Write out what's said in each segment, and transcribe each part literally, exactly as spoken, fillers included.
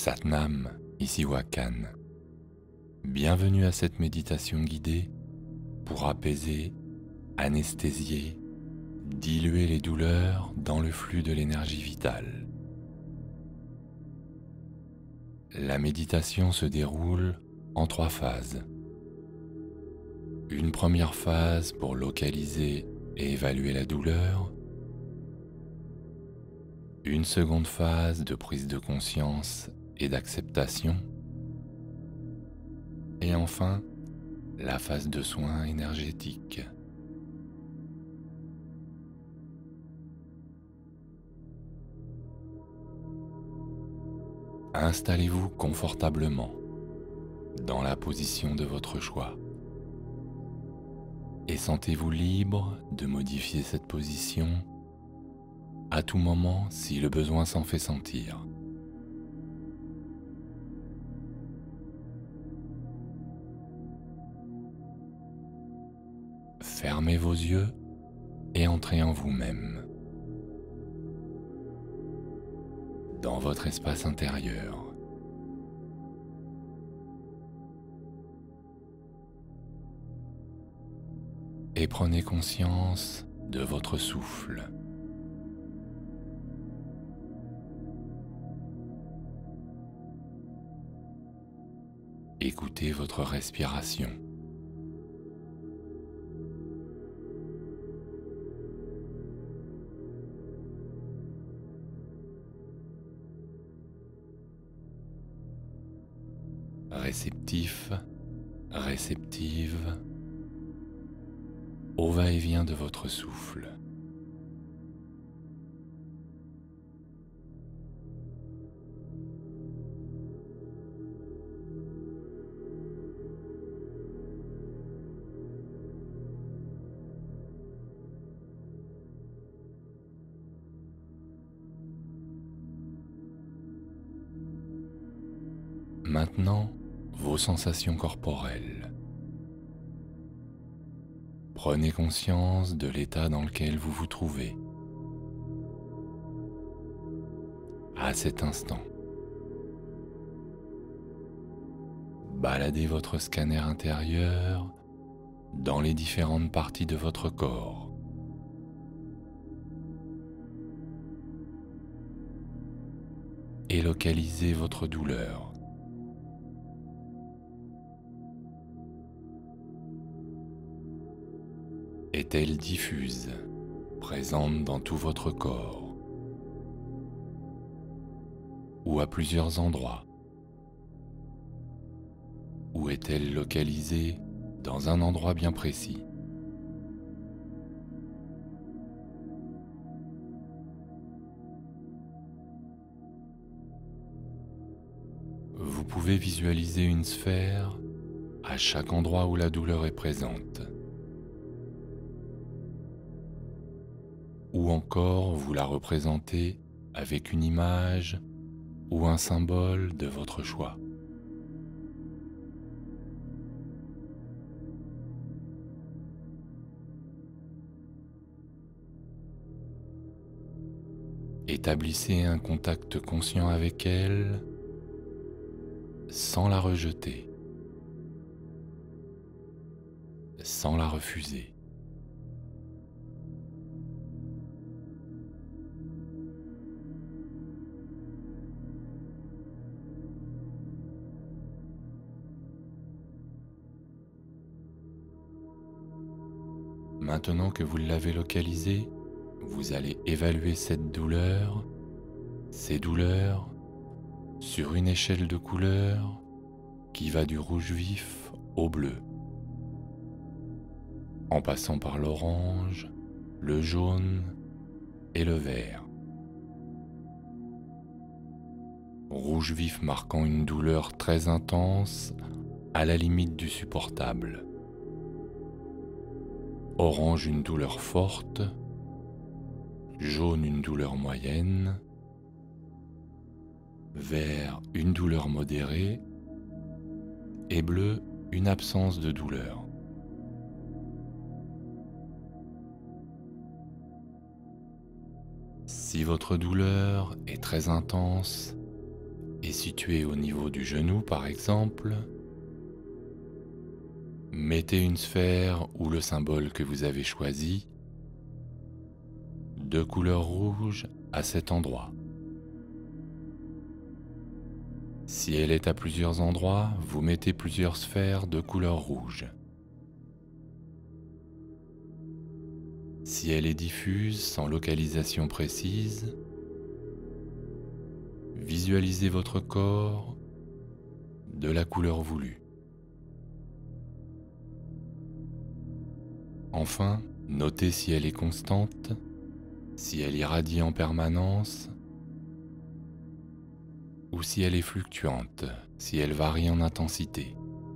Satnam, ici Wakan. Bienvenue à cette méditation guidée pour apaiser, anesthésier, diluer les douleurs dans le flux de l'énergie vitale. La méditation se déroule en trois phases. Une première phase pour localiser et évaluer la douleur. Une seconde phase de prise de conscience et d'acceptation. Et enfin, la phase de soins énergétiques. Installez-vous confortablement dans la position de votre choix et sentez-vous libre de modifier cette position à tout moment si le besoin s'en fait sentir. Fermez vos yeux et entrez en vous-même, dans votre espace intérieur. Et prenez conscience de votre souffle. Écoutez votre respiration. Réceptif, réceptive, au va-et-vient de votre souffle. Maintenant, vos sensations corporelles. Prenez conscience de l'état dans lequel vous vous trouvez à cet instant. Baladez votre scanner intérieur dans les différentes parties de votre corps. Et localisez votre douleur. Est-elle diffuse, présente dans tout votre corps, ou à plusieurs endroits? Ou est-elle localisée dans un endroit bien précis? Vous pouvez visualiser une sphère à chaque endroit où la douleur est présente. Ou encore vous la représentez avec une image ou un symbole de votre choix. Établissez un contact conscient avec elle sans la rejeter, sans la refuser. Maintenant que vous l'avez localisée, vous allez évaluer cette douleur, ces douleurs, sur une échelle de couleurs qui va du rouge vif au bleu, en passant par l'orange, le jaune et le vert. Rouge vif marquant une douleur très intense à la limite du supportable. Orange, une douleur forte. Jaune, une douleur moyenne. Vert, une douleur modérée. Et bleu, une absence de douleur. Si votre douleur est très intense, est situé au niveau du genou par exemple, mettez une sphère ou le symbole que vous avez choisi de couleur rouge à cet endroit. Si elle est à plusieurs endroits, vous mettez plusieurs sphères de couleur rouge. Si elle est diffuse, sans localisation précise, visualisez votre corps de la couleur voulue. Enfin, notez si elle est constante, si elle irradie en permanence, ou si elle est fluctuante, si elle varie en intensité.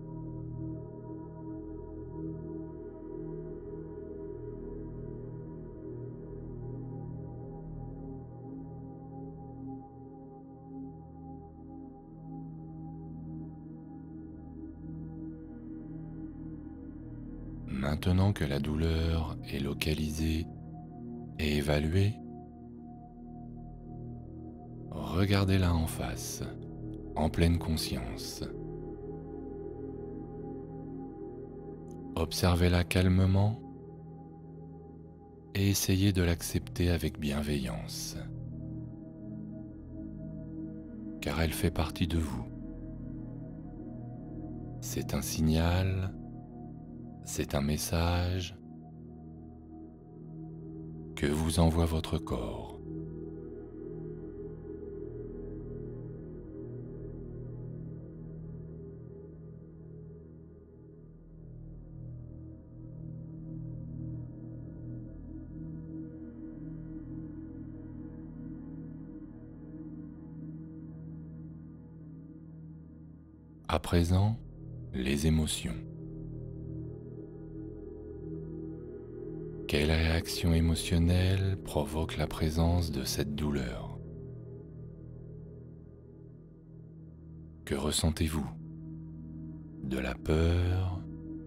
Maintenant que la douleur est localisée et évaluée, regardez-la en face, en pleine conscience. Observez-la calmement et essayez de l'accepter avec bienveillance, car elle fait partie de vous. C'est un signal, c'est un message que vous envoie votre corps. À présent, les émotions. Quelle réaction émotionnelle provoque la présence de cette douleur? Que ressentez-vous? De la peur?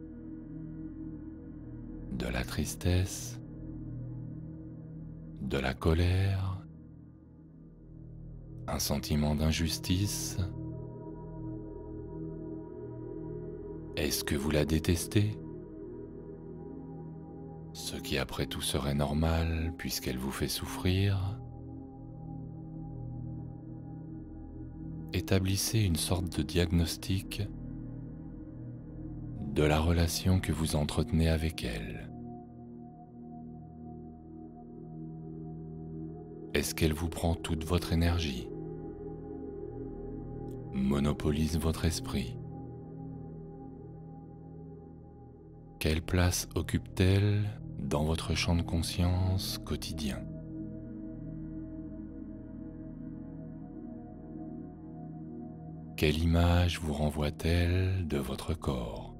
De la tristesse? De la colère? Un sentiment d'injustice? Est-ce que vous la détestez? Ce qui après tout serait normal puisqu'elle vous fait souffrir. Établissez une sorte de diagnostic de la relation que vous entretenez avec elle. Est-ce qu'elle vous prend toute votre énergie? Monopolise votre esprit? Quelle place occupe-t-elle dans votre champ de conscience quotidien? Quelle image vous renvoie-t-elle de votre corps?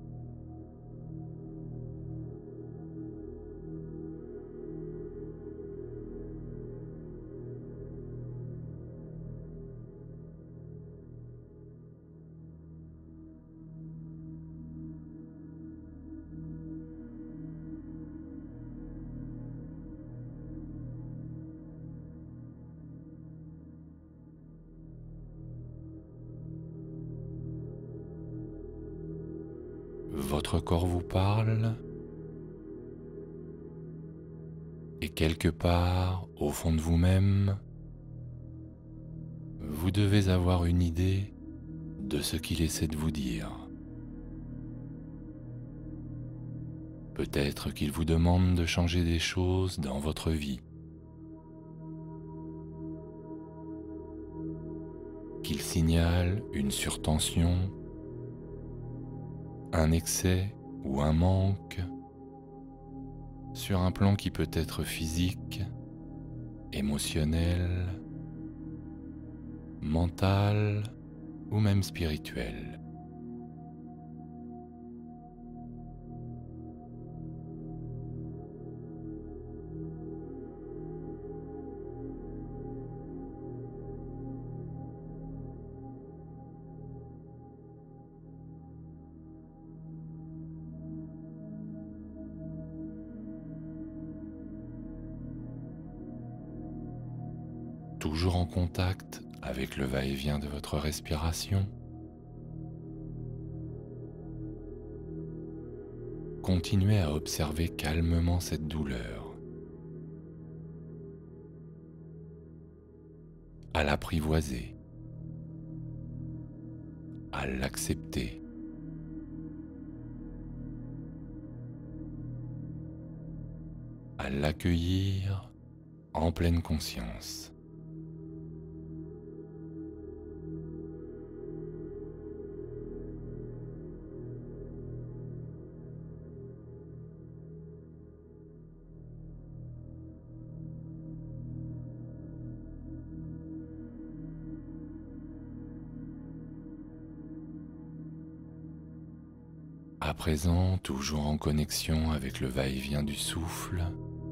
Votre corps vous parle et quelque part, au fond de vous-même, vous devez avoir une idée de ce qu'il essaie de vous dire. Peut-être qu'il vous demande de changer des choses dans votre vie, qu'il signale une surtension, un excès ou un manque sur un plan qui peut être physique, émotionnel, mental ou même spirituel. Toujours en contact avec le va-et-vient de votre respiration. Continuez à observer calmement cette douleur, à l'apprivoiser, à l'accepter. À l'accueillir en pleine conscience. À présent, toujours en connexion avec le va-et-vient du souffle,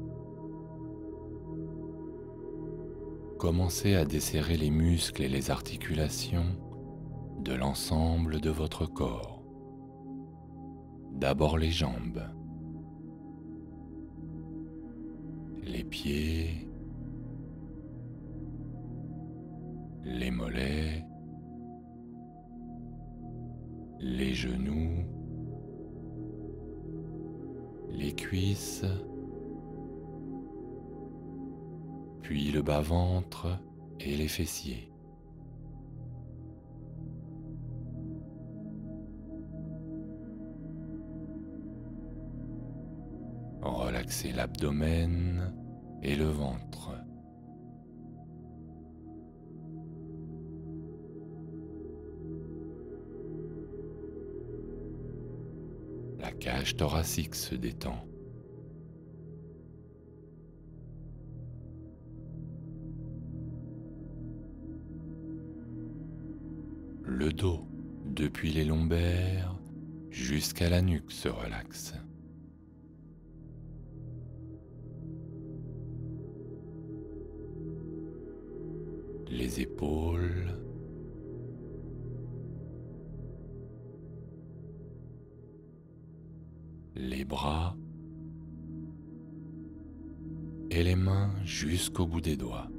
commencez à desserrer les muscles et les articulations de l'ensemble de votre corps. D'abord les jambes, les pieds, les mollets, les genoux, les cuisses, puis le bas-ventre et les fessiers. Relaxez l'abdomen et le ventre. La cage thoracique se détend. Le dos, depuis les lombaires jusqu'à la nuque, se relaxe. Les épaules, les bras et les mains jusqu'au bout des doigts.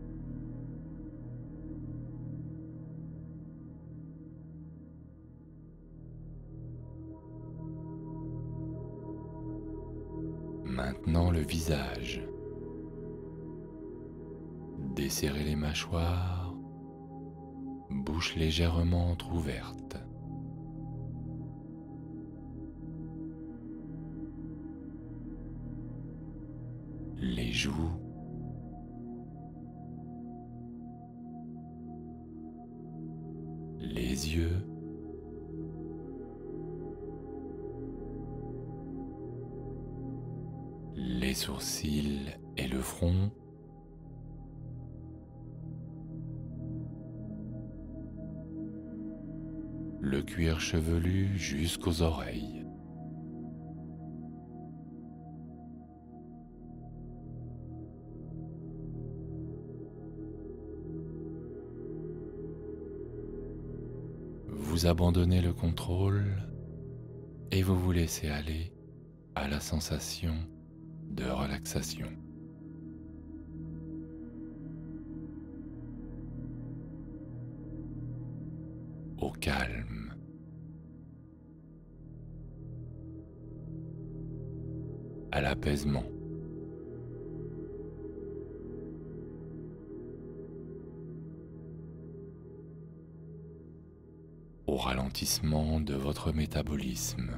Maintenant le visage. Desserrez les mâchoires, bouche légèrement entr'ouverte. Les joues, les yeux, les sourcils et le front, le cuir chevelu jusqu'aux oreilles. Vous abandonnez le contrôle et vous vous laissez aller à la sensation de relaxation. Au calme. À l'apaisement. Au ralentissement de votre métabolisme.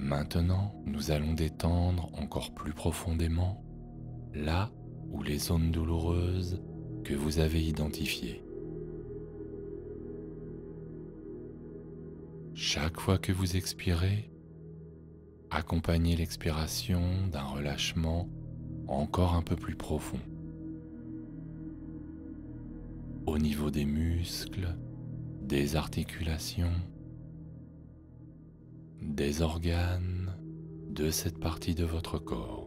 Maintenant, nous allons détendre encore plus profondément là où les zones douloureuses que vous avez identifiées. Chaque fois que vous expirez, accompagnez l'expiration d'un relâchement encore un peu plus profond. Au niveau des muscles, des articulations, des organes de cette partie de votre corps.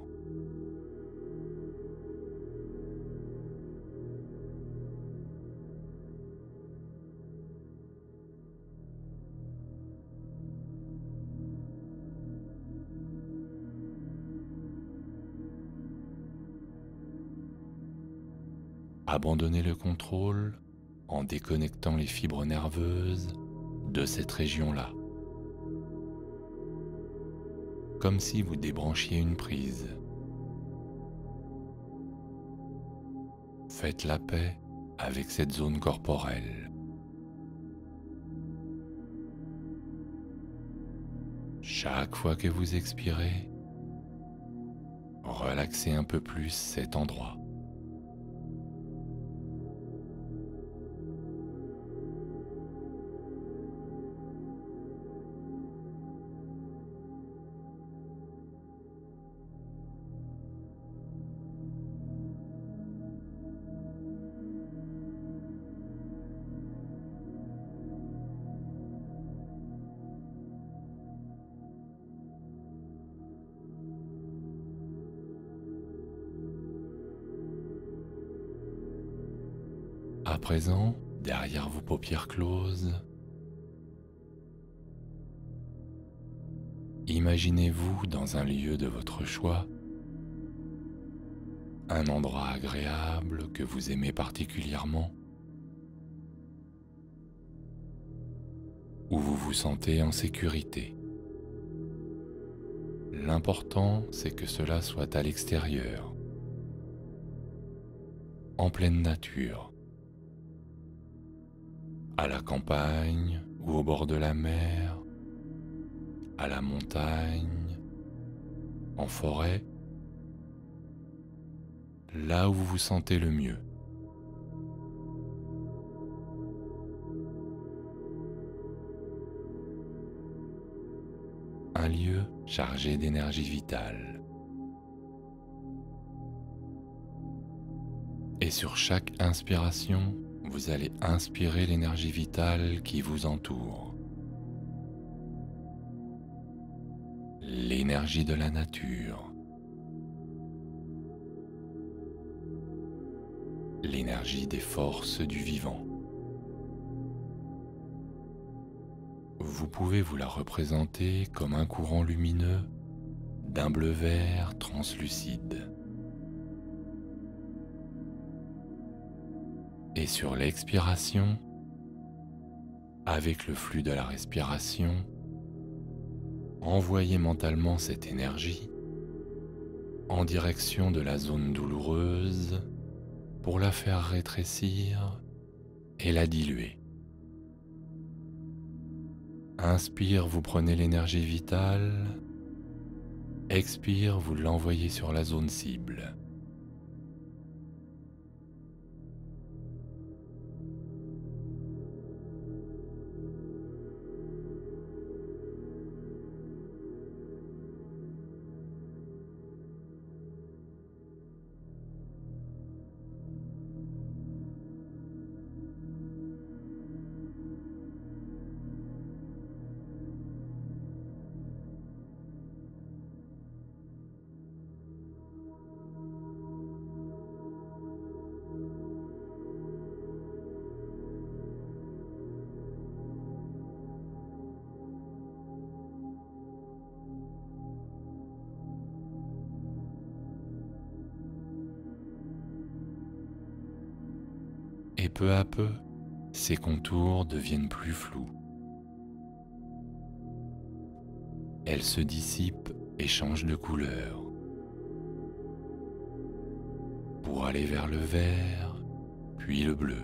Abandonnez le contrôle en déconnectant les fibres nerveuses de cette région-là. Comme si vous débranchiez une prise. Faites la paix avec cette zone corporelle. Chaque fois que vous expirez, relaxez un peu plus cet endroit. À présent, derrière vos paupières closes, imaginez-vous dans un lieu de votre choix, un endroit agréable que vous aimez particulièrement, où vous vous sentez en sécurité. L'important, c'est que cela soit à l'extérieur, en pleine nature, à la campagne ou au bord de la mer, à la montagne, en forêt, là où vous vous sentez le mieux. Un lieu chargé d'énergie vitale. Et sur chaque inspiration, vous allez inspirer l'énergie vitale qui vous entoure. L'énergie de la nature. L'énergie des forces du vivant. Vous pouvez vous la représenter comme un courant lumineux d'un bleu-vert translucide. Et sur l'expiration, avec le flux de la respiration, envoyez mentalement cette énergie en direction de la zone douloureuse pour la faire rétrécir et la diluer. Inspire, vous prenez l'énergie vitale. Expire, vous l'envoyez sur la zone cible. Et peu à peu, ces contours deviennent plus flous. Elles se dissipent et changent de couleur pour aller vers le vert, puis le bleu.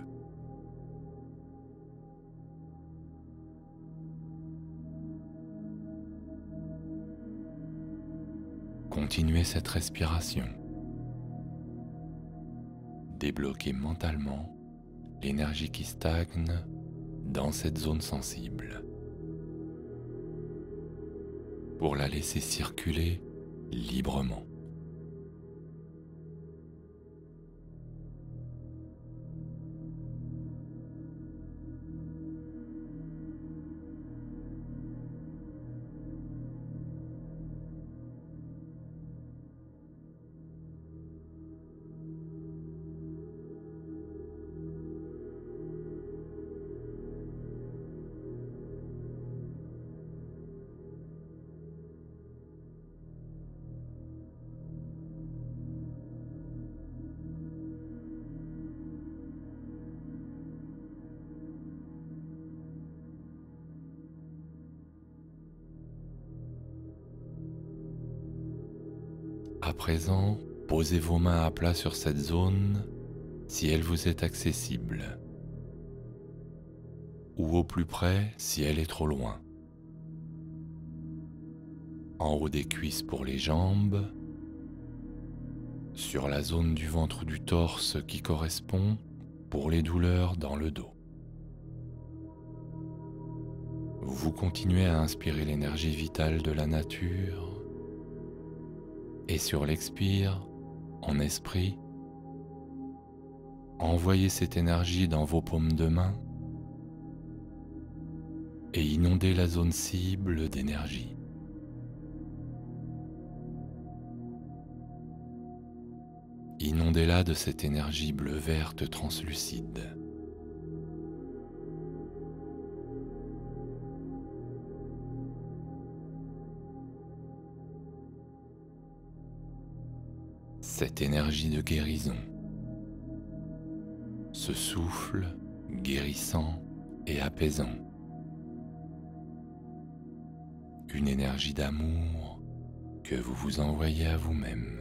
Continuez cette respiration. Débloquez mentalement l'énergie qui stagne dans cette zone sensible pour la laisser circuler librement. À présent, posez vos mains à plat sur cette zone si elle vous est accessible, ou au plus près si elle est trop loin. En haut des cuisses pour les jambes, sur la zone du ventre ou du torse qui correspond pour les douleurs dans le dos. Vous continuez à inspirer l'énergie vitale de la nature et sur l'expire, en esprit, envoyez cette énergie dans vos paumes de main et inondez la zone cible d'énergie. Inondez-la de cette énergie bleu-verte translucide. Cette énergie de guérison, ce souffle guérissant et apaisant, une énergie d'amour que vous vous envoyez à vous-même.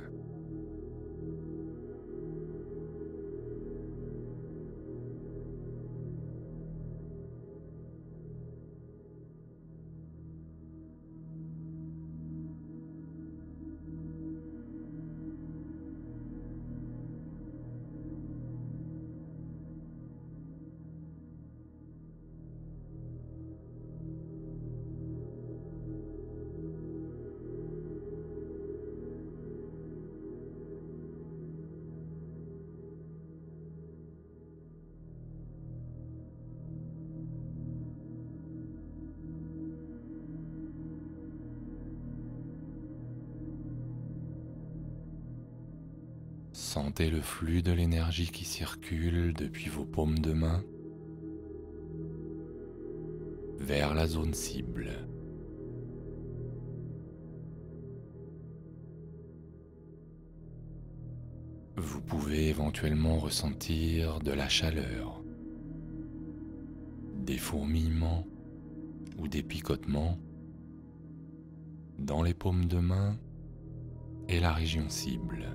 Sentez le flux de l'énergie qui circule depuis vos paumes de main vers la zone cible. Vous pouvez éventuellement ressentir de la chaleur, des fourmillements ou des picotements dans les paumes de main et la région cible.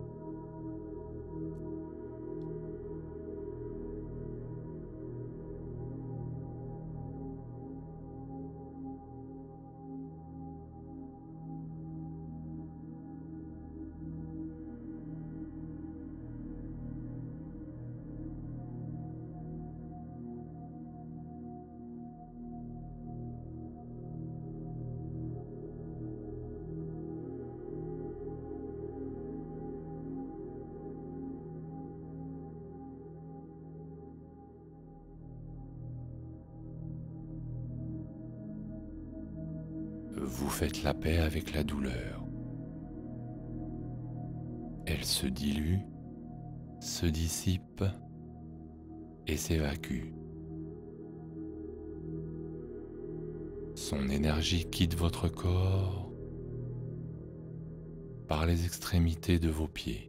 Vous faites la paix avec la douleur. Elle se dilue, se dissipe et s'évacue. Son énergie quitte votre corps par les extrémités de vos pieds.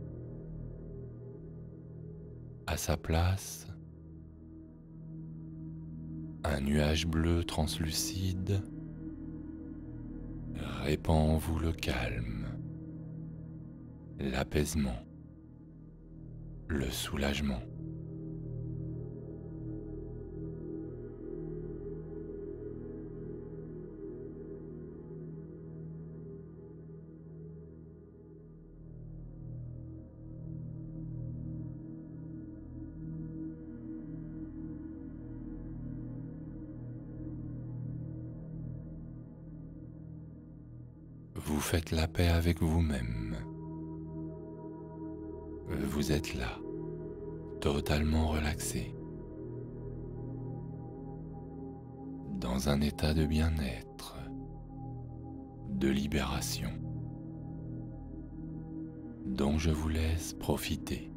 À sa place, Un nuage bleu translucide répand en vous le calme, l'apaisement, le soulagement. Vous faites la paix avec vous-même. Vous êtes là, totalement relaxé, dans un état de bien-être, de libération, dont je vous laisse profiter.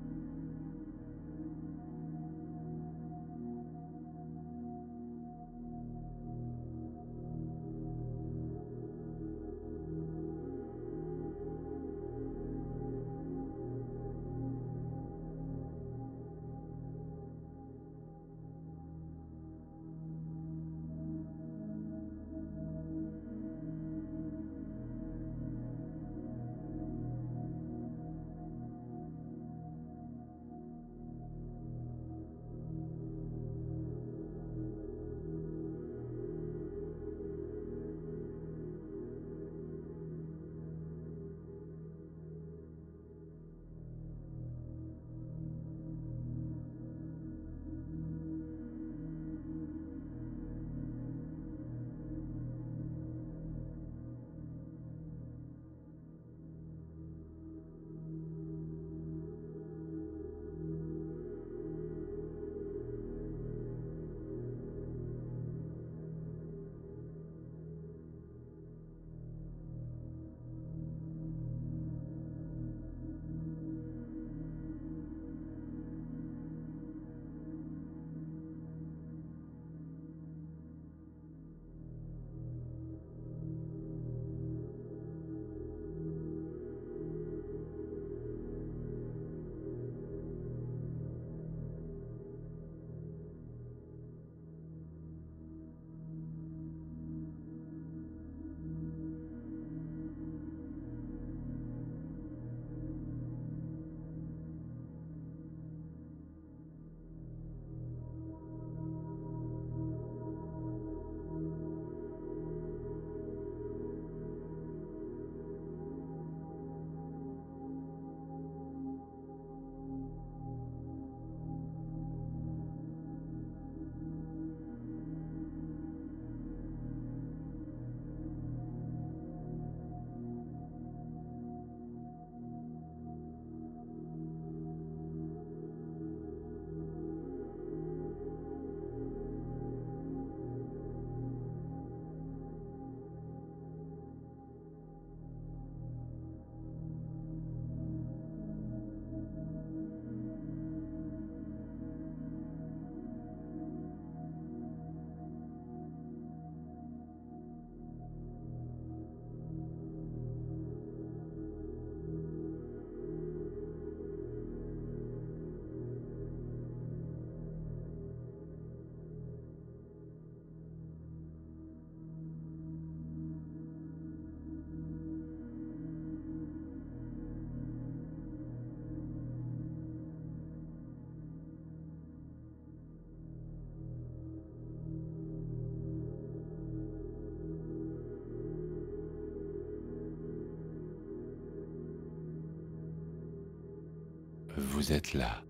Vous êtes là,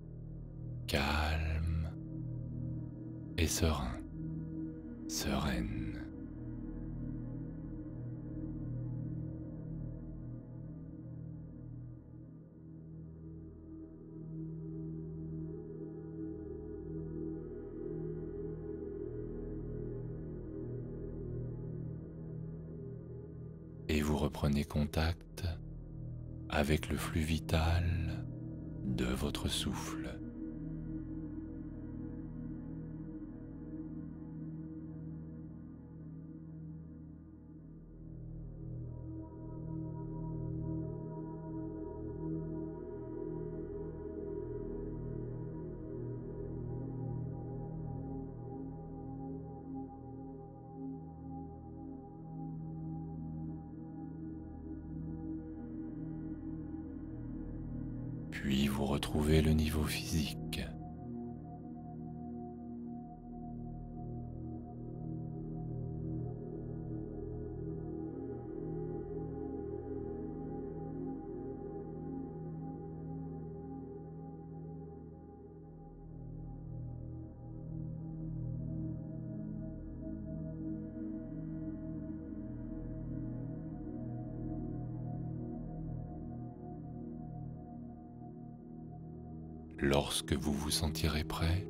calme et serein, sereine. Et vous reprenez contact avec le flux vital de votre souffle. puis vous retrouvez le niveau physique. Lorsque vous vous sentirez prêt,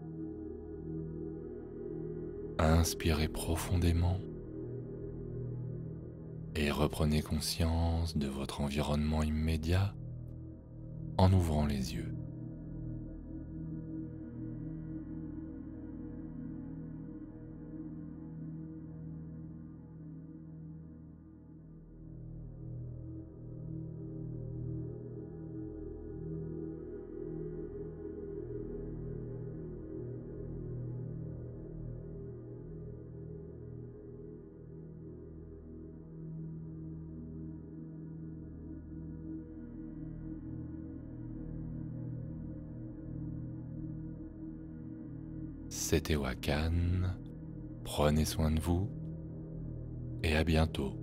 inspirez profondément et reprenez conscience de votre environnement immédiat en ouvrant les yeux. C'était Wakan, prenez soin de vous et à bientôt.